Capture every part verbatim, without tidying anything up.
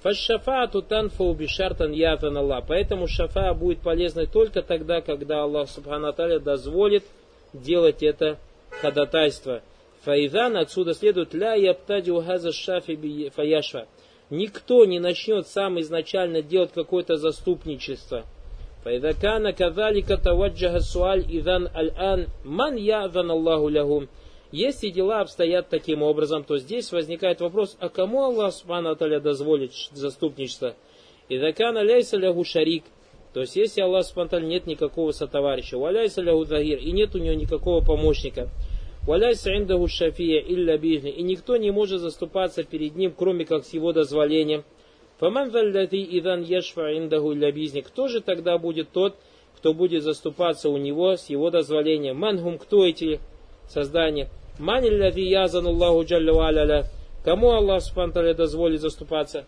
Фашшафаату танфау бишартан ятан Аллах. Поэтому шафа будет полезной только тогда, когда Аллах Субхану ва Тааля дозволит делать это ходатайство. Фаидан, отсюда следует ля яптадиу хаза шафи фаяшва. Никто не начнет сам изначально делать какое-то заступничество. Фаидакана кадалика таваджаха суаль идан аль-ан ман я'зан Аллаху лягум. Если дела обстоят таким образом, то здесь возникает вопрос, а кому Аллах Субхану ва Тааля дозволит заступничество? Идакана ляйса лягу шарик. То есть, если Аллах Субхану ва Тааля нет никакого сотоварища, валяйса лягу загир, и нет у него никакого помощника. Валяйса индаху шафия илля бизни, и никто не может заступаться перед ним, кроме как с его дозволением. Фаман заллати идан яшфа индаху илля бизни. Кто же тогда будет тот, кто будет заступаться у него с его дозволением? Мангум, кто эти создания? Ман илляти язан Аллаху джалля ва аля. Кому Аллах Субхану ва Тааля дозволит заступаться?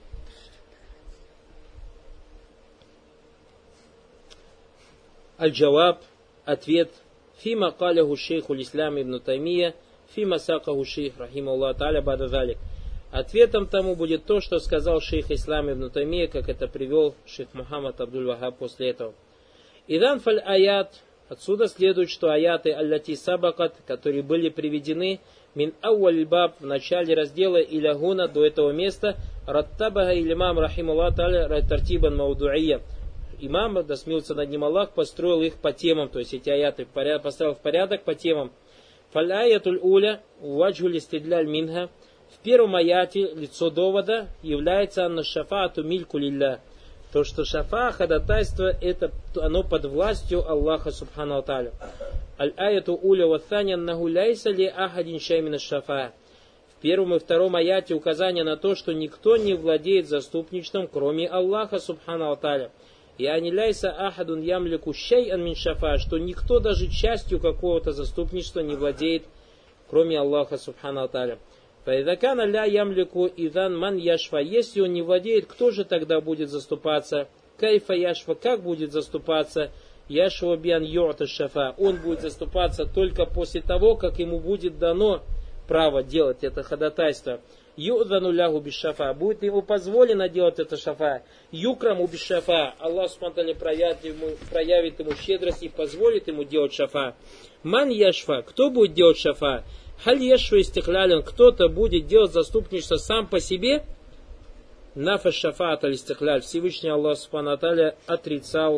Аль-Джаваб, ответ. Фима каляху шейху l'Ислам ибн Таймия, фима сакаху шейх рахималлах та'аля бада залик. Ответом тому будет то, что сказал шейх Ислам ибн Таймия, как это привел шейх Мухаммад Абдуль-Вахаб после этого. Идан фаль аят, отсюда следует, что аяты аллати сабакат, которые были приведены мин ауаль баб в начале раздела иля гуна до этого места, раттабага илимам рахималлах та'аля райтартибан мауду'ия. Имам, да смилуется над ним Аллах, построил их по темам, то есть эти аяты поставил в порядок по темам. Фаляятуль уля, ваджхуль истидляль минха. В первом аяте лицо довода является анна шафаату мильку лилля. То, что шафа, ходатайство, это оно под властью Аллаха Субхану ва Тааля. Аль-аяту уля ваthani аннаху ляйса ли ахадин шаймина шафа. В первом и втором аяте указание на то, что никто не владеет заступничеством, кроме Аллаха Субхану ва Тааля. И аниляйса ахадун ямлику шай'ан мин шафа, что никто даже частью какого-то заступничества не владеет, кроме Аллаха Субхану ва Тааля. Фаидакана ля ямлику идан ман яшфа. Если он не владеет, кто же тогда будет заступаться? Кайфа яшфа, как будет заступаться? Яшва биан ю'та шафа. Он будет заступаться только после того, как ему будет дано право делать это ходатайство. Ю'дану лягу бишафа. Будет ему позволено делать это шафа. Юкраму бишафа. Аллах Субхану ва Тааля проявит ему, проявит ему щедрость и позволит ему делать шафа. Ман яшфа. Кто будет делать шафа? Халь яшфа истихлялен. Кто-то будет делать заступничество сам по себе. Нафа шафаат аль истихляль. Всевышний Аллах Субхану ва Тааля отрицал,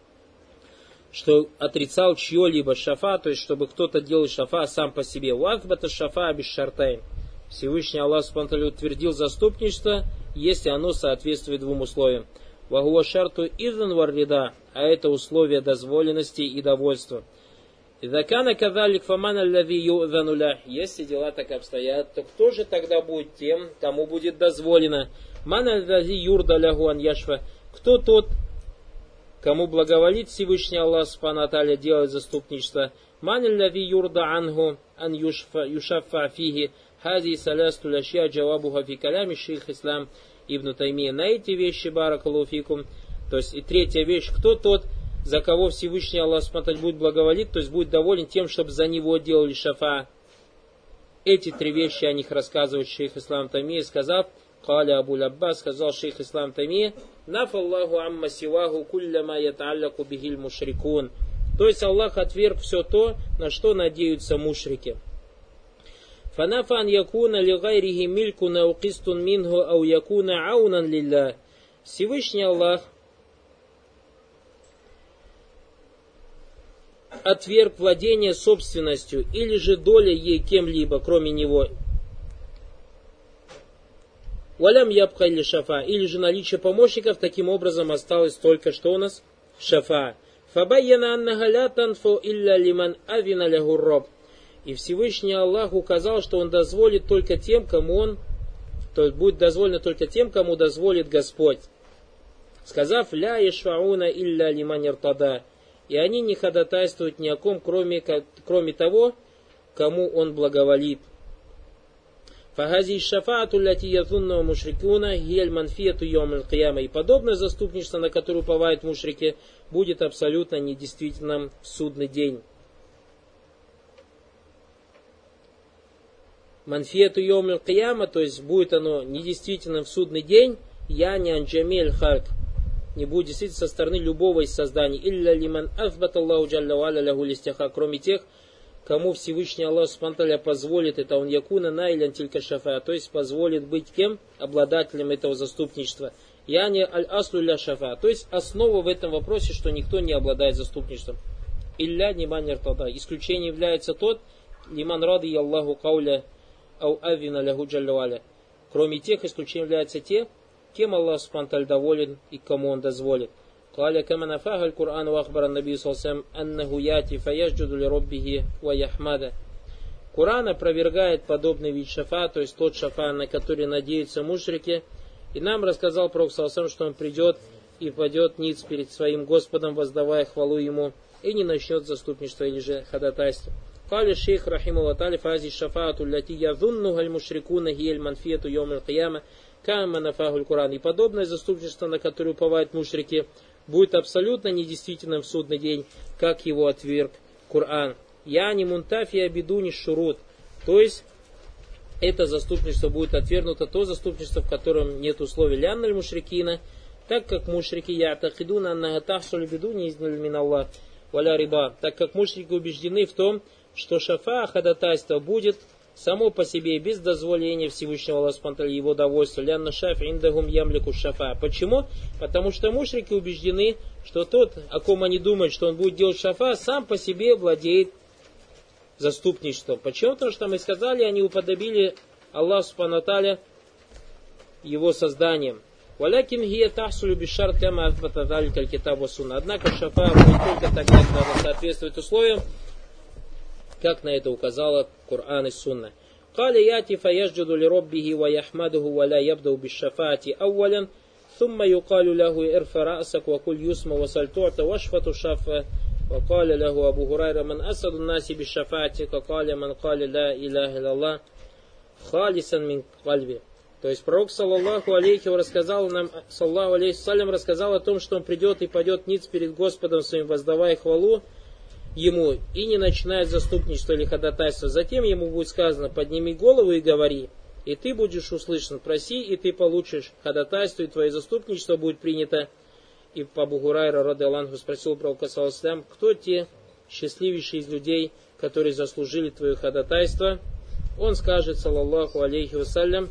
что отрицал чье-либо шафа, то есть чтобы кто-то делал шафа сам по себе. Уазбата шафа без шартайн. Всевышний Аллах Субхану ва Тааля утвердил заступничество, если оно соответствует двум условиям. Вагуа шарту изан варрида, а это условие дозволенности и довольства. Идакана кадалик фаман аллави ю'зануля. Если дела так обстоят, то кто же тогда будет тем, кому будет дозволено? Ман аллави юрда лягу ан яшфа. Кто тот, кому благоволит Всевышний Аллах Субхану ва Тааля делать заступничество? Ман аллави юрда анху ан юшаффа фихи. Хази салясту ляшья джавабуха фи калями шейх Ислам ибн Таймия. На эти вещи баракаллаху фикум. То есть и третья вещь, кто тот, за кого Всевышний Аллах Субхану будет благоволить, то есть будет доволен тем, чтобы за него делали шафа. Эти три вещи о них рассказывает шейх Ислам Таймия, сказав, Каля Абуль Аббас, сказал шейх Ислам Таймия, нафаллаху амма сиваху кулляма ятаалляку бихиль мушрикун. То есть Аллах отверг все то, на что надеются мушрики. Фанафан якуна лигайрихи милькун ау кистун минху ау якуна аунан лилля. Всевышний Аллах отверг владение собственностью или же доля ей кем-либо, кроме него. Валям ябка или шафа, или же наличие помощников, таким образом осталось только что у нас шафа. Фабайяна аннаха ля танфу илля лиман авина лягу роб. И Всевышний Аллах указал, что Он дозволит только тем, кому Он, то есть будет дозволено только тем, кому дозволит Господь. Сказав, ля ешфауна илля лиман иртада. И они не ходатайствуют ни о ком, кроме, кроме того, кому Он благоволит. Фагази шафаату ляти язунна мушрикуна гель манфияту йом аль-кияма. И подобное заступничество, на которое уповают мушрики, будет абсолютно недействительным в судный день. Манфияту йом аль-кияма, то есть будет оно недействительным в судный день, Я не анджамель хальк. Не будет действительно со стороны любого из созданий. Илля лиман азбат Аллаху джалля ва аля лаху листиха. Кроме тех, кому Всевышний Аллах субхану ва тааля позволит это, он якуна найлян тилька шафа, то есть позволит быть кем? Обладателем этого заступничества. Я не аль-аслу ля шафа, то есть основа в этом вопросе, что никто не обладает заступничеством. Илля ниман яртада. Исключение является тот, лиман ради Аллаху кауля ау авина лаху джалля ва аля. Кроме тех, исключением являются те, кем Аллах субхану ва тааля доволен и кому он дозволит. قال كما نفاه القرآن وأخبر النبي صلى الله عليه وسلم أنه يأتي فيسجد لربه ويحمده. Коран опровергает подобный вид шафа, то есть тот шафа, на который надеются мушрики. И нам рассказал Пророк саллаллаху алейхи ва саллям, что он придет и падет ниц перед своим Господом, воздавая хвалу ему, и не начнет заступничество или же ходатайство. قال الشيخ رحمه الله تعالى فهذه الشفاعة التي يظنها المشركون هي المنفية يوم القيامة كما نفاه القرآن. И подобное заступничество, на которое уповают мушрики, будет абсолютно недействительным в судный день, как его отверг Коран. Я не мунтафия бедуни шурут. То есть, это заступничество будет отвергнуто, то заступничество, в котором нет условий лянналь мушрикина, так как мушрики я'такидуна аннага тахсуль бедуни изниль мин Аллах валя риба, так как мушрики убеждены в том, что шафа, ходатайство будет само по себе, без дозволения Всевышнего Аллаха субхану ва тааля, его довольства. Лянна шафи индахум ямлику шафа. Почему? Потому что мушрики убеждены, что тот, о ком они думают, что он будет делать шафа, сам по себе владеет заступничеством. Почему? Потому что мы сказали, они уподобили Аллаху субхану ва тааля его созданием. Валякин хия тахсулю бишар кама азбата залика аль-китаб ва сунна. Однако шафа будет только тогда, когда соответствует условиям, как на это указала Коран и Сунна. قال يأتي فيسجد لربه ويحمده ولا يبدأ بالشفاعة أولا ثم يقال له ارفع رأسك وكل يسمى وسل تعطى واشفة الشفاعة وقال له أبو هريرة من أسد الناس بالشفاعة فقال من قال لا إله إلا الله خالصا من قلبه. То есть пророк саллаллаху алейхи рассказал нам, саллаллаху алейхи салям рассказал о том, что он придет и пойдет ниц перед Господом своим, воздавая хвалу ему, и не начинает заступничество или ходатайство. Затем ему будет сказано: подними голову и говори, и ты будешь услышан, проси, и ты получишь ходатайство, и твое заступничество будет принято. И по Абу Гурайра радиаллаху анху спросил пророка саллаллаху алейхи ва саллям: кто те счастливейшие из людей, которые заслужили твое ходатайство? Он скажет, саллаллаху алейхи ва саллям,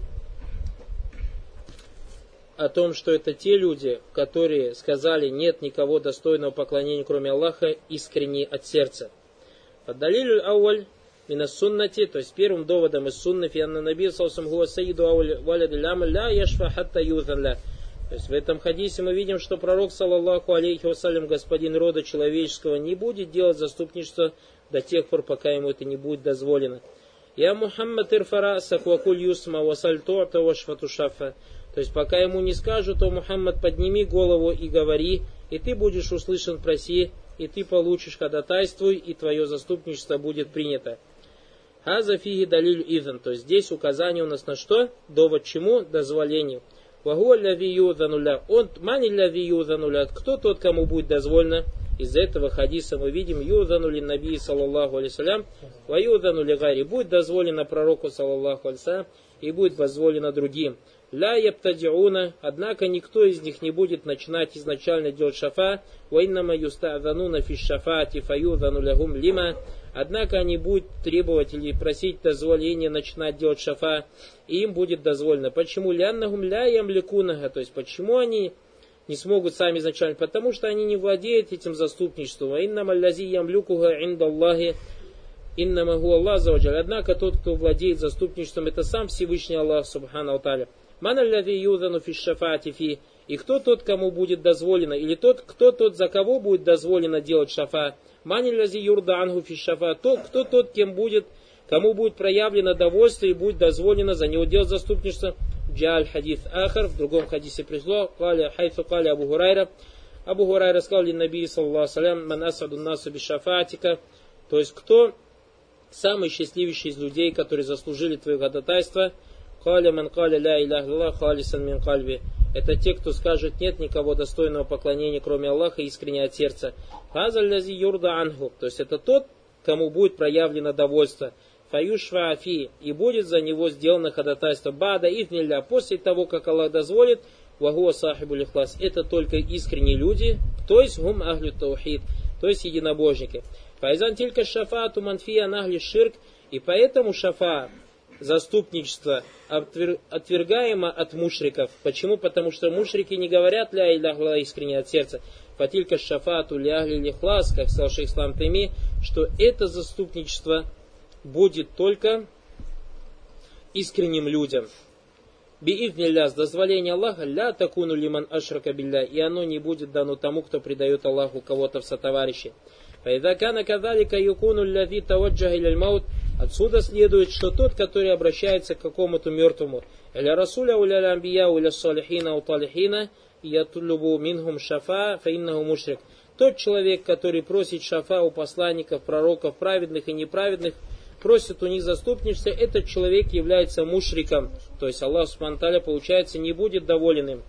о том, что это те люди, которые сказали: нет никого достойного поклонения, кроме Аллаха, искренне от сердца. Поддалилю ауаль минас суннати, то есть первым доводом из сунны, фианна наби салсам хуа саиду ауаль валядилям ля яшфа хатта юзан. То есть в этом хадисе мы видим, что пророк, саллаллаху алейхи вассалям, господин рода человеческого, не будет делать заступничество до тех пор, пока ему это не будет дозволено. Я Мухаммад ирфара саквакуль юсма васаль ту'та вашфату шафа. То есть пока ему не скажут: о Мухаммад, подними голову и говори, и ты будешь услышан, проси, и ты получишь ходатайствуй, и твое заступничество будет принято. Хаза фиги далиль изан. То есть здесь указание у нас на что? Довод чему? Дозволению. Вагу ляви юзануля. Он мани ляви юзануля. Кто тот, кому будет дозволено? Из этого хадиса мы видим: юзанули наби саллаллаху алейхи салям, ва юзанули гари. Будет дозволено пророку саллаллаху алейхи салям, и будет дозволено другим. Ля яптадиуна, однако никто из них не будет начинать изначально делать шафа, ва иннама юста'зануна фи шафаати фаюзану лахум лима, однако они будут требовать или просить дозволения начинать делать шафа, и им будет дозволено. Почему? Ляннахум ля ямликунага, то есть почему они не смогут сами изначально? Потому что они не владеют этим заступничеством. Ва иннама лязи ямлюкуга индаллахи иннама ху Аллах заваджаль. Однако тот, кто владеет заступничеством, это сам Всевышний Аллах субхану ва тааля. И кто тот, кому будет дозволено, или тот, кто тот, за кого будет дозволено делать шафа. То, кто тот, кем будет, кому будет проявлено довольство и будет дозволено за него делать заступничество. Джаль хадис ахар, в другом хадисе пришло, хайфу кали Абу Гурайра. Абу Гурайра сказал: наби саллаллаху алейхи ва саллям, ман асаду насу бишафатика. То есть кто самый счастливейший из людей, которые заслужили твое ходатайство? Каля ман каля ля илях илlallah халисан мин кальби. Это те, кто скажет: нет никого достойного поклонения, кроме Аллаха, искренне от сердца. Хазаль лази юрда анху. То есть это тот, кому будет проявлено довольство. Фаюшва афи. И будет за него сделано ходатайство. Бада ихнилля. После того, как Аллах дозволит, вахуа сахибуль ихлас. Это только искренние люди, то есть гум ахлю таухид, то есть единобожники. Файзан тилька шафаату манфия нахли ширк. И поэтому шафа, заступничество, отвергаемо от мушриков. Почему? Потому что мушрики не говорят ля иляха искренне от сердца. Фатилька шафату ляхли лихлас, как сказал шейх Ислам Тайми, что это заступничество будет только искренним людям. Бииднилля, с дозволения Аллаха, ля такуну лиман ашрака билля, и оно не будет дано тому, кто предает Аллаху кого-то в сотоварищи. Файдакана кадалика юкуну ляви таваджаха иляль маут. Отсюда следует, что тот, который обращается к какому-то мертвому, «Эля расуля уля амбия уля салихина уталихина, ятулюбу минхум шафа фаиннаху мушрик». Тот человек, который просит шафа у посланников, пророков, праведных и неправедных, просит у них заступничество, этот человек является мушриком. То есть Аллах субхану ва тааля, получается, не будет доволен им.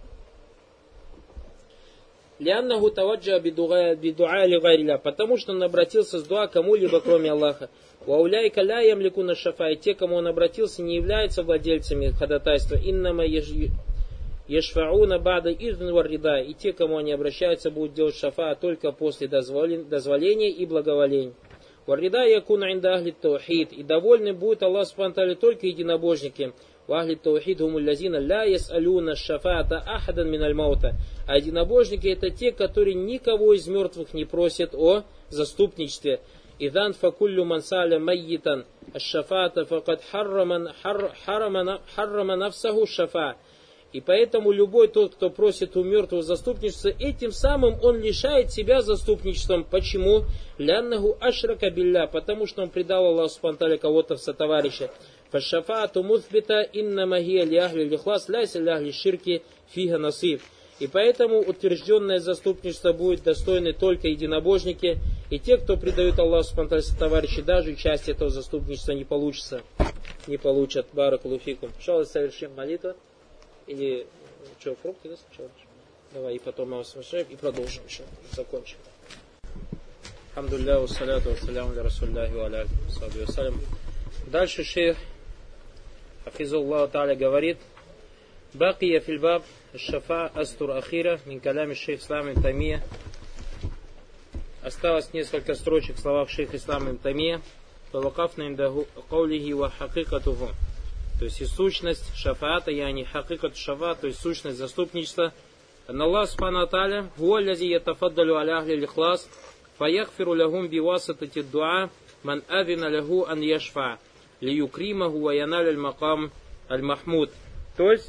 Лианнаху таваджа бидуа ли гайриля, потому что он обратился с дуа кому-либо, кроме Аллаха. Вауляйка ля ямликуна шафа, и те, кому он обратился, не являются владельцами ходатайства. Иннама ешфауна бада издн варрида, и те, кому они обращаются, будут делать шафа только после дозволения и благоволения. Варрида якуна инда ахли таухид, и довольны будет Аллах субхану ва тааля только единобожники. Вахли таухид гумуллазина ля ясалюна шафаата ахадан миналь маута. А единобожники это те, которые никого из мертвых не просят о заступничестве. Идан факуллю мансаля майитан аш-шафаата факад харрама нафсаху шафа. И поэтому любой тот, кто просит у мертвого заступничества, этим самым он лишает себя заступничеством. Почему? Ляннаху ашрака билля, потому что он предал Аллаху субхану ва тааля кого-то в сотоварища. Фашафаату муthбита инна магия ляхли лихлас ляйся ляхли ширки фига насиб. И поэтому утвержденное заступничество будет достойны только единобожники, и те, кто предают Аллаху субхану ва тааля сотоварищи, даже часть этого заступничества не получится, не получат. Баракаллаху фикум. Иншаллах, совершим молитву. Или что, фрукты, да, сначала? Давай, и потом мы вас и продолжим еще, закончим. Алхамдулилля, вассаляту вассаляму ля расулляхи ва аля алейхи ва салям. Дальше шейх Хафизуллаху тааля говорит: Бакия фильбаб шафа астур ахира мин калями шейх Ислам ибн Таймия. Осталось несколько строчек в словах шейха Ислама ибн Таймия. Фавакафна индаху каулихи ва хакикатуху. То есть и сущность шафаата, яни хакикат шафа, то есть сущность заступничества. Аллах субхану ва тааля хуа лази ятафаддалю аля ахли лихлас фаяхфиру лахум бивасатати дуа ман авина лаху ан яшфа лиюкримаху ва яналь аль макам аль махмуд. То есть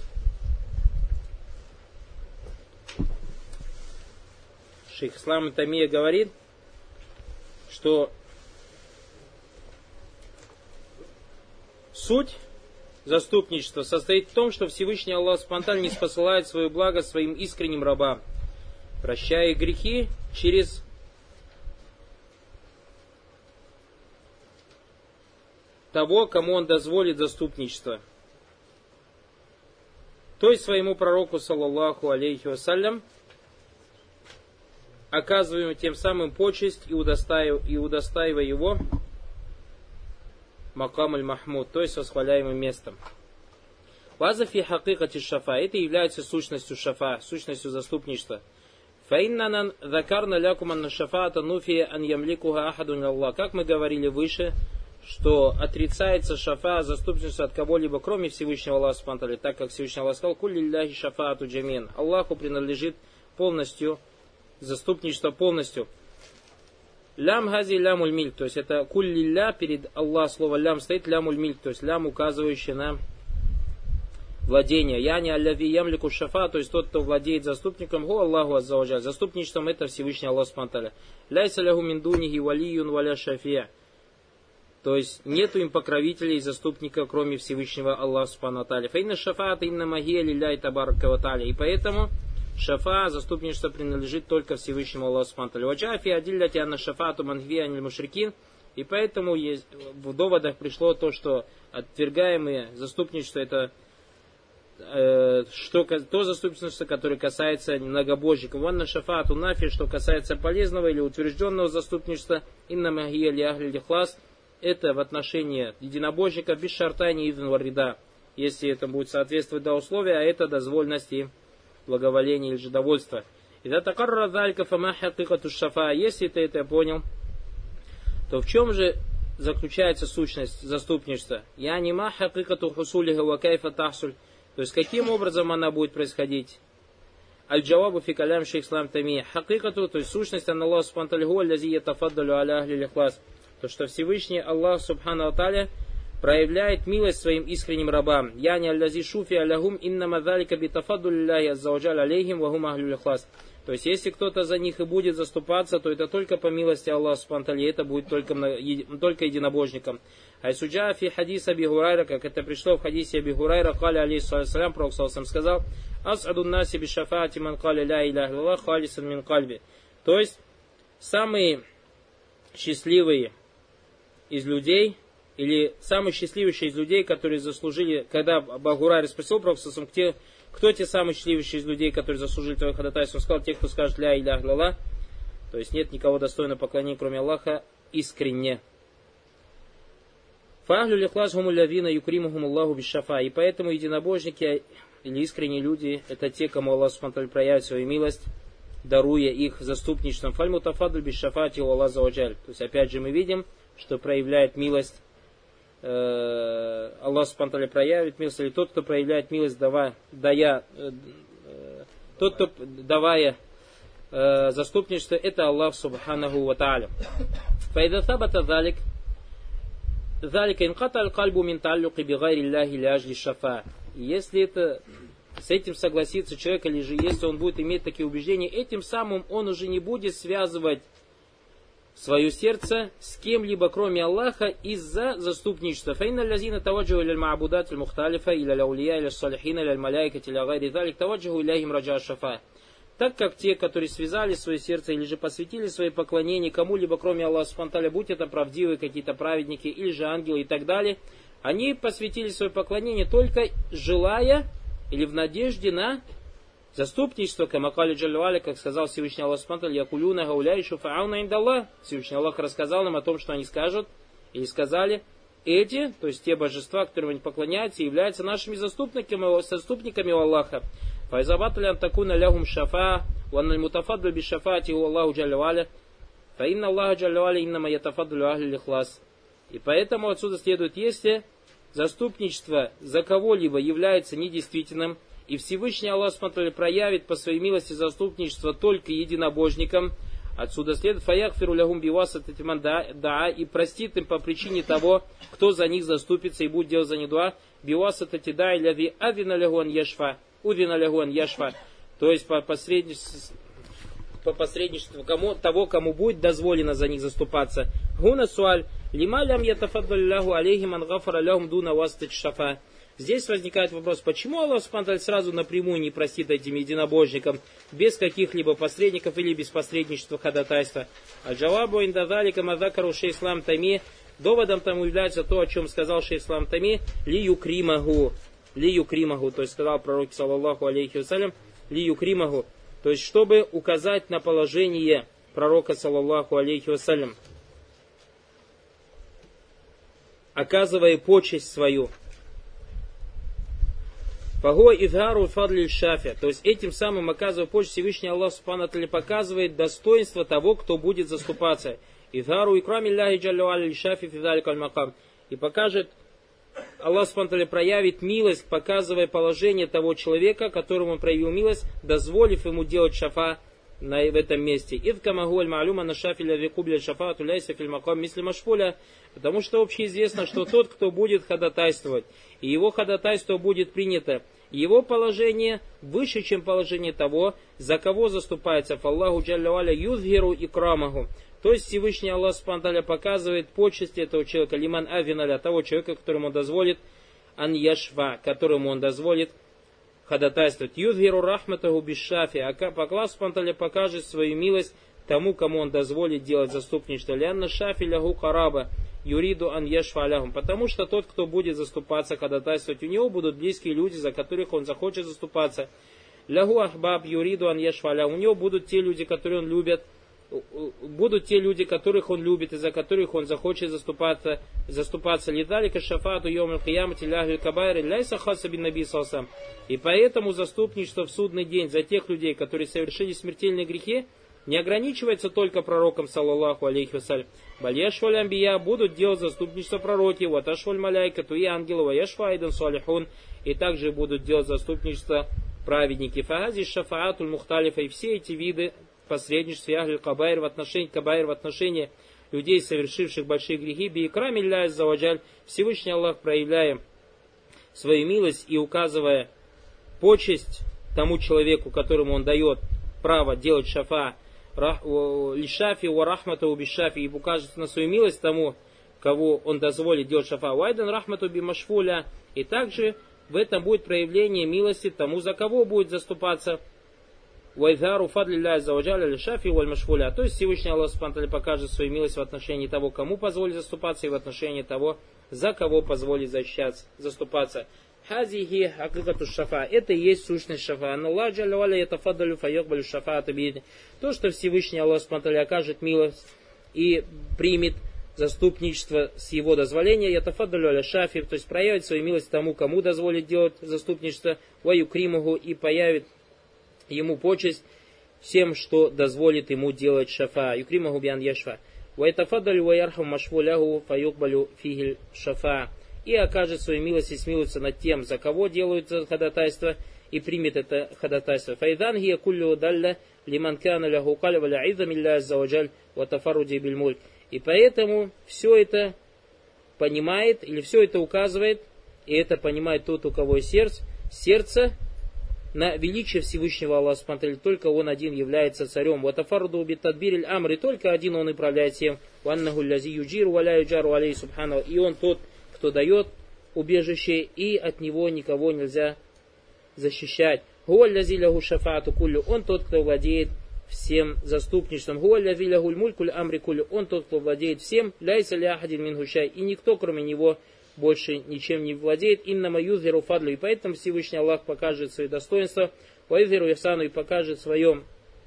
шейх Ислам ибн Таймия говорит, что суть заступничество состоит в том, что Всевышний Аллах субхану ва тааля не спосылает свое благо своим искренним рабам, прощая их грехи через того, кому он дозволит заступничество. То есть своему пророку, саллаллаху алейхи вассалям, оказываем тем самым почесть и удостаивая, и удостаивая его макам аль-махмуд, то есть восхваляемым местом. Вазафи хакикати шафа, это является сущностью шафа, сущностью заступничества. Фаиннанан закарна лякуман шафаата нуфия ан ямликуха ахадун Аллах. Как мы говорили выше, что отрицается шафа, заступничество от кого-либо, кроме Всевышнего Аллаха субхану ва тааля, так как Всевышний Аллах сказал: «Кулли лилляхи шафаату джамин». Аллаху принадлежит полностью заступничество полностью. Лям хази лямуль мильк, то есть это кулли ля, перед Аллах слово лям стоит лямуль мильк, то есть лям, указывающий на владение. Яни аллави ямлику шафа, то есть тот, кто владеет заступником, ху Аллаху аззаваджаль. Заступничеством это Всевышний Аллах субхану ва тааля. Ляйса ляху мин дунихи валиюн валя шафия. То есть нету им покровителей и заступника, кроме Всевышнего Аллаха субхану ва тааля. Фаинна шафаата инна магия лилляхи табарака ва тааля. И поэтому шафа, заступничество, принадлежит только Всевышнему Аллаху субхану ва тааля. Ваджафи адилляти анна шафаату манхви аниль мушрикин. И поэтому есть, в доводах пришло то, что отвергаемые заступничество это э, что, то заступничество, которое касается многобожников. Ванна шафаату нафи, что касается полезного или утвержденного заступничества. Инна магия ли ахли лихлас. Это в отношении единобожника без шартани идн варрида. Если это будет соответствовать до условия, а это дозвольность и благоволение или же довольство. Ида такарра залька фама хакикату шафа. Если ты это понял, то в чем же заключается сущность заступничества? Я не ма хакикату хусулиха ва кайфа тахсуль. То есть каким образом она будет происходить? Аль-джавабу фи калям шейх ислам Таймия. Хакикату, то есть сущность ан Аллах субхану ва тааля аллази ятафаддалю аля ахли лихлас. То, что Всевышний Аллах субхану ва тааля проявляет милость своим искренним рабам. Яни аллази шуфи алягум иннама залика битафаддулляхи аззаваджаль алейхим ва хум ахлю лихлас. То есть, если кто-то за них и будет заступаться, то это только по милости Аллаха субхану ва тааля, это будет только, только единобожникам. Айсуджа фи хадис Аби Хурайра, как это пришло в хадисе Аби Хурайра, каля алейхиссалям, пророк саллаллаху сказал: ас'адун наси би шафаати ман каля ля иляха илляллах халисан мин кальби. То есть, самые счастливые из людей, или самые счастливейшие из людей, которые заслужили, когда Абу Хурайра спросил пророк саллаллаху алейхи ва саллям, кто те самые счастливейшие из людей, которые заслужили твое ходатайство, он сказал: те, кто скажет ля иляха илляллах, то есть нет никого достойного поклонения, кроме Аллаха, искренне. Фахлю лихлас гуму лявина юкримухум Аллаху бишафа. И поэтому единобожники или искренние люди, это те, кому Аллах субхану ва тааля проявит свою милость, даруя их заступничеством. Фальму тафадль бишафати у Аллах заваджаль. То есть опять же мы видим, что проявляет милость, э, Аллах субхану ва тааля проявит милость, или тот, кто проявляет милость, давая, дая, э, э, тот, кто давая э, заступничество, это Аллах субханаху ва тааля. Файда табата залик. Залика инката аль-кальбу мин тааллюки би гайри Аллахи ля ажли шафа. Если это, с этим согласится человек, или же если он будет иметь такие убеждения, этим самым он уже не будет связывать свое сердце с кем-либо, кроме Аллаха, из-за заступничества. Фаинна лязина таваджу иля ма'абудат аль-мухталифа, иля ляулия, иля салихина, иля аль-маляйкати, иля гайри залик, таваджу иляхим раджа шафа. Так как те, которые связали свое сердце или же посвятили свои поклонения кому-либо, кроме Аллаха субхану ва тааля, будь это правдивые какие-то праведники или же ангелы и так далее, они посвятили свое поклонение только желая или в надежде на заступничество, камакали джаллюаля, как сказал Всевышний Аллах субхану ва тааля, якулюна гауляй шуфаауна индаллах. Всевышний Аллах рассказал нам о том, что они скажут или сказали: эти, то есть те божества, которым они поклоняются, являются нашими заступниками, заступниками у Аллаха. Файзабатля антакуна лягум шафа, уанналь мутафадлю би шафати у Аллаху джалля валя, фаинна Аллаха джалля валя иннама ятафадлю ахли лихлас. И поэтому отсюда следует, если заступничество за кого-либо является недействительным, и Всевышний Аллах субхану ва тааля проявит по своей милости заступничество только единобожникам, отсюда следует фаякфиру лягум биваса татиман даа, и простит им по причине того, кто за них заступится и будет делать за них дуа, биваса татидай ляви авина лягуан яшфа. Удина лягуан яшфа, то есть по посредничеству, по посредничеству кому, того, кому будет дозволено за них заступаться. Гуна суаль, лима лям ятафаддаль лягу алейхим ан гафара лягум дуна вастач шафа. Здесь возникает вопрос, почему Аллах субхану ва тааля сразу напрямую не простит этим единобожникам, без каких-либо посредников или без посредничества ходатайства. Аль-джавабу индазалика мазакару шейх ислам Таймия. Доводом тому является то, о чем сказал шейх ислам Таймия: ли юкримаху. Ли юкримаху, то есть сказал пророк саллаллаху алейхи вассалям, ли юкримаху, то есть чтобы указать на положение пророка саллаллаху алейхи вассалям, оказывая почесть свою. Фаго идгару фадли шафи, то есть этим самым, оказывая почесть, Всевышний Аллах субхану ва тааля показывает достоинство того, кто будет заступаться. Идгару икрами Аллахи джалля валя шафи фи залика аль-макам, и покажет, Аллах субхану ва тааля проявит милость, показывая положение того человека, которому он проявил милость, дозволив ему делать шафа на, в этом месте. Потому что общеизвестно, что тот, кто будет ходатайствовать, и его ходатайство будет принято, его положение выше, чем положение того, за кого заступается Аллаху джалля валя юзгиру икрамаху. То есть Всевышний Аллах субхану ва тааля показывает почести этого человека, лиман авиналя, того человека, которому он дозволит ан яшва, которому он дозволит ходатайствовать. Юзгиру рахматаху бишафи, а Аллах субхану ва тааля покажет свою милость тому, кому он дозволит делать заступничество. Лянна шафи лягу караба юриду ан яшва алягум. Потому что тот, кто будет заступаться, ходатайствовать, у него будут близкие люди, за которых он захочет заступаться. Лягу ахбаб юриду ан яшва алягум. У него будут те люди, которые он любит, будут те люди, которых он любит и за которых он захочет заступаться, заступаться лидалика шафату йомаль киямати ляхль кабайри ляйса хаса бин наби салсам. И поэтому заступничество в судный день за тех людей, которые совершили смертельные грехи, не ограничивается только пророком, саллаллаху алейхи вассалям. Баляшваль амбия будут делать заступничество пророки, ваташваль маляйкату и ангелы, ваяшвайдан салихун, и также будут делать заступничество праведники. Фагази шафаатуль мухталифа, и все эти виды посредничества яхль кабайр в отношении кабайр в отношении людей, совершивших большие грехи, биикрами ля заваджаль, Всевышний Аллах, проявляя свою милость и указывая почесть тому человеку, которому он дает право делать шафа, лишафи ва рахмату бишафи, и укажет на свою милость тому, кого он дозволит делать шафа, вайдан рахмату бимашфуля, и также в этом будет проявление милости тому, за кого будет заступаться. Вайзару фадлилля заваджаля лишафи валь машфуля, то есть Всевышний Аллах субхану покажет свою милость в отношении того, кому позволит заступаться, и в отношении того, за кого позволит защищаться, заступаться. Хазихи акикату шафа. Это и есть сущность шафа. Аллах джалля валя ятафаддалю файякбалю шафаата биидни. То, что Всевышний Аллах субхану окажет милость и примет заступничество с его дозволения, ятафаддалю аля шафи, то есть проявит свою милость тому, кому дозволит делать заступничество, ваюкримуху, и появит ему почесть всем, что дозволит ему делать шафа. Юкримаху биан яшфа. Вайтафаддалю ваярхам машфуляху фаюкбалю фигиль шафа. И окажет свою милость и смилуется над тем, за кого делают ходатайство, и примет это ходатайство. Файдан гия куллю далля лиман кана ляху калва ля изза милля аззаваджаль ва тафарруди биль мульк. И поэтому все это понимает, или все это указывает, и это понимает тот, у кого есть сердце, сердце на величие Всевышнего Аллаха субхану, только он один является царем. Ва тафарруду би тадбириль амри, только один он управляет всем. Ва аннаху лязи юджиру ва ля юджару алейхи субхану, и он тот, кто дает убежище, и от него никого нельзя защищать. Гуаллязиляху шафаату куллю, он тот, кто владеет всем заступничеством. Гуаллязиляху мулькуль амри куллю, он тот, кто владеет всем. Ляйса ляхадин минхушай, и никто, кроме него, больше ничем не владеет. Иннама юзиру фадлю, и поэтому Всевышний Аллах покажет свои достоинства. Вайзиру ясану, и покажет свое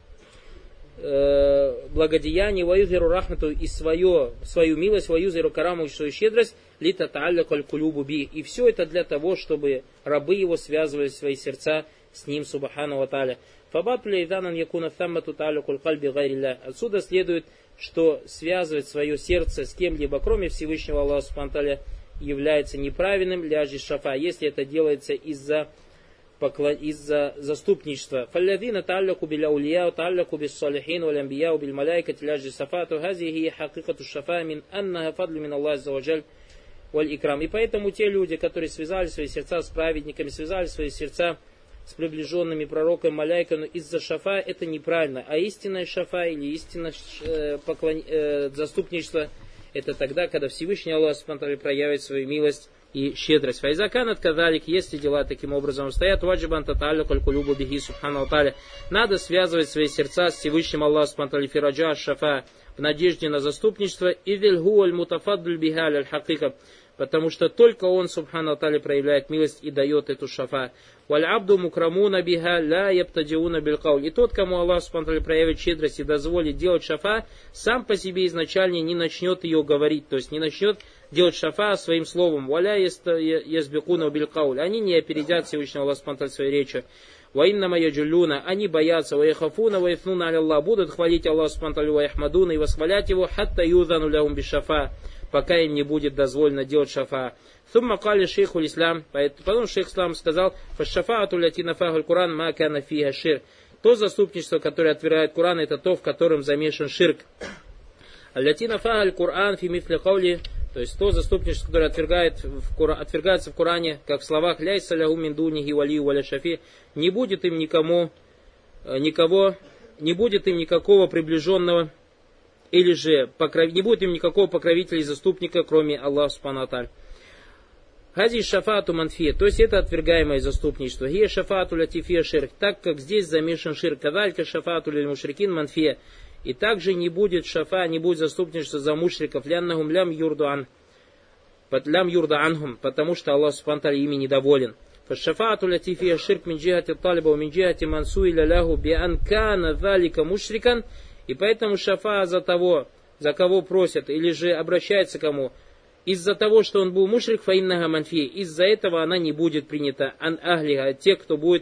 э, благодеяние. Вайзиру рахмату, и свое, свою милость. Вайзиру караму, и свою щедрость. Лита та'алля коль кулюбу би. И все это для того, чтобы рабы его связывали свои сердца с ним, субхану ва тааля. Фабатуля иданан якуна таммату та'алля коль кальби гайрилля. Отсюда следует, что связывать свое сердце с кем-либо, кроме Всевышнего Аллаха субхану ва тааля, является неправильным ляжи шафа, если это делается из-за из-за заступничества. Фаллядина та'алляку биля улия, та'алляку бис салихин, валь амбия, биль маляйкати ляжи сафату, хазихи хакикату шафа мин аннаха фадлю мин Аллах аззаваджаль валь икрам. И поэтому те люди, которые связали свои сердца с праведниками, связали свои сердца с приближенными пророками, маляйками, из-за шафа, это неправильно. А истинная шафа или истинное э, поклон... э, заступничество, это тогда, когда Всевышний Аллах проявит свою милость и щедрость. Файзаканат кадалик, если дела таким образом стоят, ваджибан таталю калькулюбу бихи субхану тааля. Надо связывать свои сердца с Всевышним Аллахом фираджа шафа, в надежде на заступничество, идиль гуаль мутафаддуль бихаль аль хакика, потому что только он, субхану тааля, проявляет милость и дает эту шафа. Валь абду мукрамуна биха ля ябтадиуна билкауль. И тот, кому Аллах субхану тааля проявит щедрость и дозволит делать шафа, сам по себе изначально не начнет ее говорить, то есть не начнет делать шафа своим словом. Валя язбекуна билкауль. Они не опередят Всевышнего Аллаха субхану тааля своей речи. Ваиннама яджулюна, они боятся, ваяхафуна, ваяфнуна аля Аллах, будут хвалить Аллаха субхану тааля, ваяхмадуна, и восхвалять его, хатта юзану лягум бишафа, пока им не будет дозволено делать шафа. Сумма кали шейху ислам, потом шейх ислам сказал, фашафаату лятина фахуль Куран ма кана фиха шир. То заступничество, которое отвергает Куран, это то, в котором замешан ширк. Лятина фахуль Куран фи мифли каули, то есть то заступничество, которое отвергает в Кура, отвергается в Коране, как в словах ляйса лягу мин дунихи валию валя шафи, не будет им никому, никого, не будет им никакого приближенного, или же покров... не будет им никакого покровителя и заступника, кроме Аллаха субхану ва тааля. Хази шафату манфия, то есть это отвергаемое заступничество. Гия шафату латифия ширк, так как здесь замешан ширк. Кадалька шафату лиль мушрикин манфия. И также не будет шафа, не будет заступничества за мушриков. Ляннахум лям юрдуан. Лям юрдаанхум, потому что Аллах субхану ва тааля ими недоволен. Фашафату латифия ширк мин джихати талиба, мин джихати мансуиля лягу, биан кана залика мушрикан. И поэтому шафа за того, за кого просят, или же обращается к кому, из-за того, что он был мушрик, фаиннага манфи, из-за этого она не будет принята. Ан ахлиха, те, кто будет,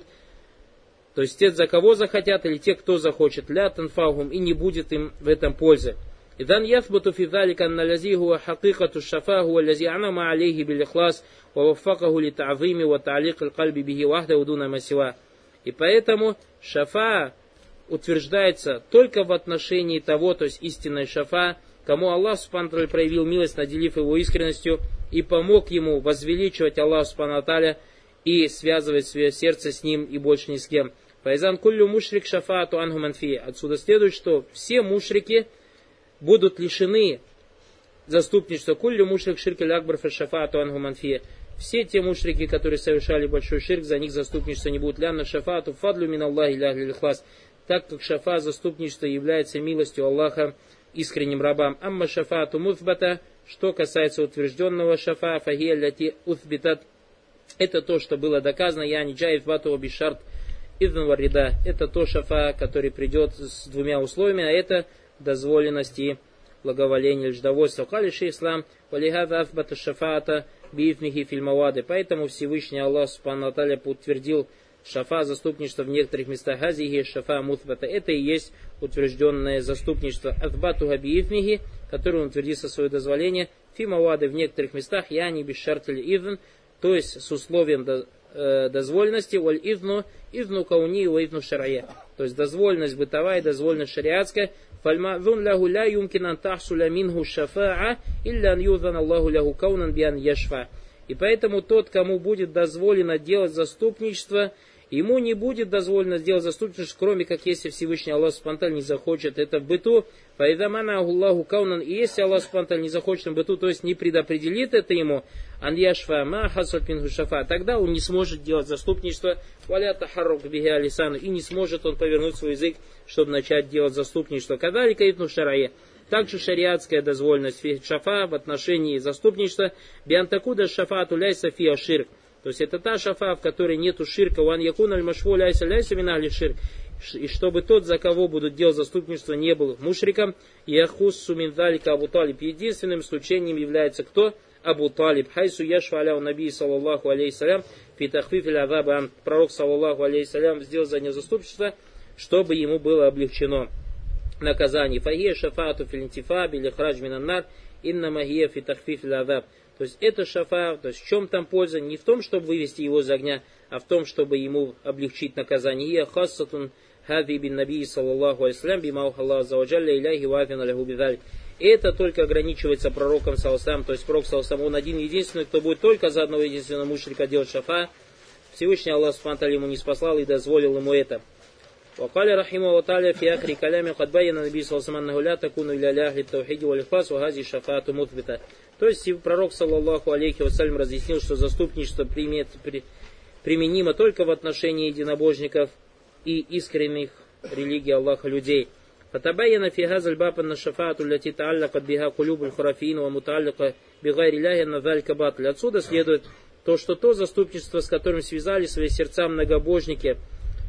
то есть те, за кого захотят, или те, кто захочет, ля танфахум, и не будет им в этом пользы. Идан ясбату фи залика анна лази хуа хакикату шафа хуа лази анама алейхи бил ихлас ва ваффакаху ли та'зими ва та'алик аль-кальби бихи вахда удуна масива. И поэтому шафа утверждается только в отношении того, то есть истинной шафа, кому Аллах субхану ва тааля проявил милость, наделив его искренностью и помог ему возвеличивать Аллах субхану ва тааля и связывать свое сердце с ним и больше ни с кем. Файзан куллю мушрик шафаату анху манфи. Отсюда следует, что все мушрики будут лишены заступничества. Куллю мушрик ширк аль-акбар фа шафаату анху манфи. Все те мушрики, которые совершали большой ширк, за них заступничество не будет. Лянна шафаату фадлю мин Аллахи ля ахлил ихлас. Так как шафа, заступничество, является милостью Аллаха искренним рабам. Амма шафаату муфбата, что касается утвержденного шафа, фахия ляти уфбитат, это то, что было доказано, я не джаиф бату бишарт идн варида. Это то шафа, который придет с двумя условиями, а это дозволенность и благоволение, лждовольство. Кали шейх ислам, валихада афбата шафаата биифнихи фильмавады. Поэтому Всевышний Аллах субхану ва тааля утвердил шафа, заступничество в некоторых местах. Газихи шафа мутбата. Это и есть утвержденное заступничество. Афбатуха биифнихи, который он утвердил со свое дозволение. Фимавады в некоторых местах. Яни бишартель идн, то есть с условием до, э, дозволенности. Валь идну, идну кауни и идну шарая. То есть дозволенность бытовая, дозволенность шариатская. Фальмазун лаху ля юмкин ан тахсуля минху шафаа илля ан юзан Аллаху ляху каунан биан яшфа. И поэтому тот, кому будет дозволено делать заступничество, ему не будет дозволено сделать заступничество, кроме как если Всевышний Аллах субхану ва тааля не захочет это в быту. Фаидамана Аллаху каунан, и если Аллах субхану ва тааля не захочет в быту, то есть не предопределит это ему, ан яшфа ма хасаль минху шафа, тогда он не сможет делать заступничество, валя тахаррук биха алисану, и не сможет он повернуть свой язык, чтобы начать делать заступничество. Кадалика итну шарае. Также шариатская дозволенность шафа в отношении заступничества. Биантакуда шафату ляйса фиа ширк. То есть это та шафа, в которой нету ширка. Ван якун аль машву ляйса ляйса минахли ширк. И чтобы тот, за кого будут делать заступничество, не был мушриком. Яхуссу мин залика Абу Талиб. Единственным исключением является кто? Абу Талиб. Хайсу яшфа аляу наби саллаллаху алейхиссалям. Фи тахфиф иль азаба. Пророк саллаллаху алейхиссалям сделал за него заступничество, чтобы ему было облегчено наказание. Фахия шафаату филинтифа били храдж минаннар инна магия фи тахфиф иль азаб. То есть это шафа, то есть в чем там польза? Не в том, чтобы вывести его из огня, а в том, чтобы ему облегчить наказание. Ия хассатун хади бин наби саллаллаху алейхиссалям бимаух Аллаху аззаваджалля иляхи вафина ляху бидалик. И это только ограничивается пророком саллаллаху, то есть пророк саллаллаху, он один единственный, кто будет только за одного единственного мушрика делать шафа. Всевышний Аллах субхану ва тааля ему не спаслал и дозволил ему это. وقال رحمه الله في آخر كلامه قد بين النبي صلى الله عليه وسلم أنه لا تكون إلا لأهل التوحيد والإخلاص وهذه الشفاعة مثبتة. То есть пророк саллаллаху алейхи вассалям разъяснил, что заступничество примет, при, применимо только в отношении единобожников и искренних религий Аллаха людей. فتبين في هذا الباب أن الشفاعة التي تعلقت بها قلوب الخرافين ومتعلقة بغير الله أن ذلك باطل. Отсюда следует то, что то заступничество, с которым связали свои сердца многобожники,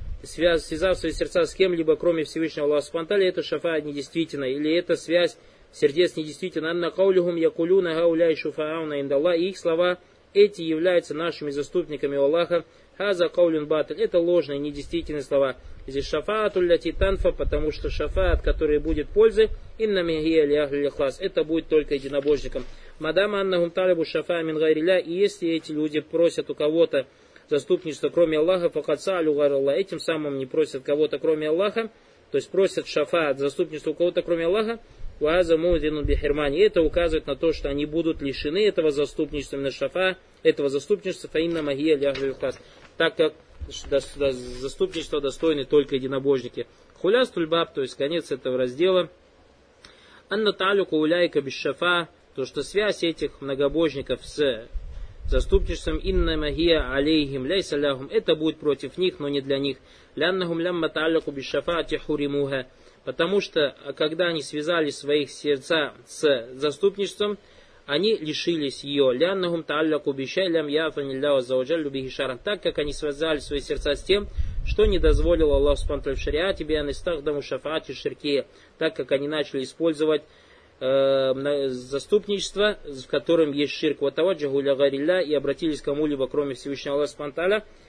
связав свои сердца с кем-либо, кроме Всевышнего Аллаха субхану ва тааля, это шафа недействительно, или это связь сердец недействительна. Анна каулюхум якулюна гауляй шуфаауна индаллах, и их слова эти являются нашими заступниками у Аллаха. Хаза каулюн батль, это ложные, недействительные слова. Здесь шафаату ляти танфа, потому что шафа, от которой будет пользы, инна михия ляхли лихлас, это будет только единобожникам. Мадама аннахум талибу шафа мин гайриля, и если эти люди просят у кого-то заступничество, кроме Аллаха, факацалю гаралла, этим самым не просят кого-то, кроме Аллаха, то есть просят шафаат, заступничество у кого-то, кроме Аллаха, вааза мудину бихирмани. Это указывает на то, что они будут лишены этого заступничества на шафа, этого заступничества, фаинна магия ляхли лихлас, так как заступничество достойны только единобожники. Хуляс тульбаб, то есть конец этого раздела. Анна талюку уляйка без шафа, то что связь этих многобожников с заступничеством инна магия алейхим ляйса ляхум, это будет против них, но не для них. Ляннахум лямма та'алляку бишафаати хуримуха, потому что когда они связали своих сердца с заступничеством, они лишились ее. Ляннахум та'алляку бишай лям яфани лляу аззаваджаллю бихи шаран, так как они связали свои сердца с тем, что не дозволил Аллах Субхану ва Тааля в шариате биан истахдаму шафаати ширкия, так как они начали использовать э, заступничество, в котором есть ширк, ва таваджаху ля гайрилля, и обратились к кому-либо, кроме Всевышнего Аллаха Субхану ва Тааля,